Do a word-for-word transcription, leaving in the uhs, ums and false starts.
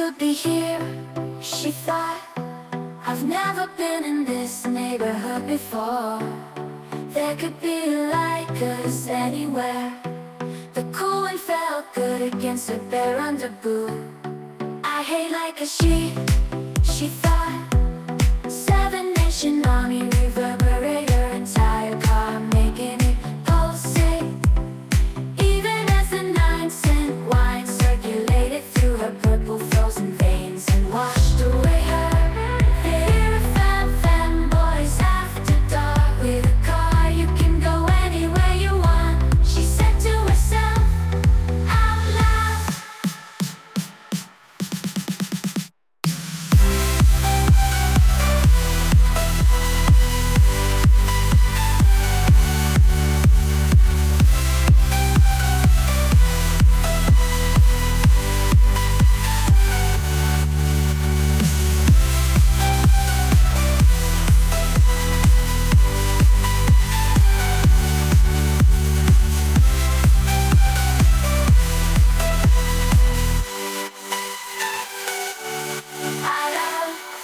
could be here, she thought. I've never been in this neighborhood before. There could be like us anywhere. The cool wind felt good against her bare underboot. I hate like a she, she thought.